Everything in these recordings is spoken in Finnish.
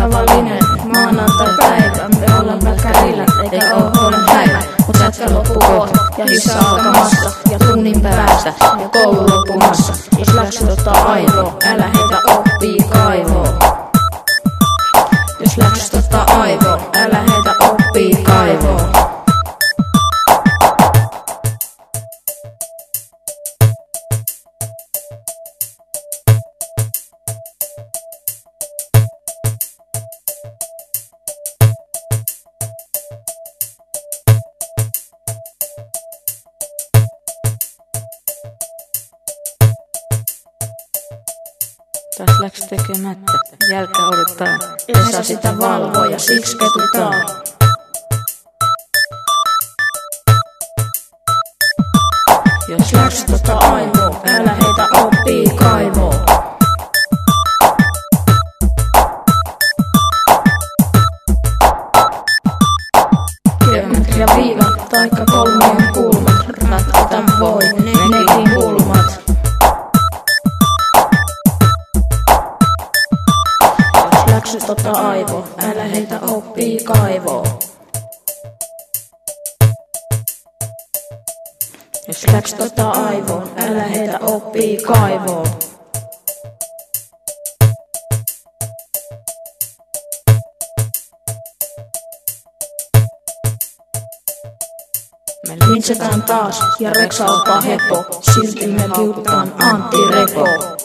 tavallinen maanantai-päivä. Me ollaan välkärillä, eikä oo huolen päivä. Mut sätkä loppu kohta ja hissa alkamassa. Ja tunnin päästä ja koulu loppumassa. Jos läksyt ottaa aivoo, älä heitä oppii kaivoo. Jos läksyt ottaa aivoo, älä heitä oppii kaivoo. Taas läks tekemättä, jälkä odottaa. En saa sitä valvoa ja siksi ketutaan. Jos läksyt ottaa aivoo, älä heitä oppii kaivoo. Geometria viivat, taikka kolmion kulmat. Ratkota voi, nekin kulmat. Läksyt ottaa aivoo, älä heitä oppii kaivoo. Jos läksyt ottaa aivoo, älä heitä oppii kaivoo. Me lintsätään taas ja Reksa ottaa hepo. Silti me kiukutaan Antti Repo.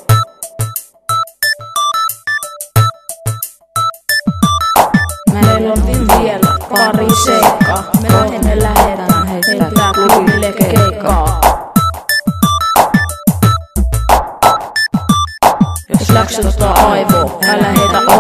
Meillä on vielä pari seikkaa. Me lähdetään heittää klubille keikkaa. Jos läksyt ottaa aivoo, älä heitä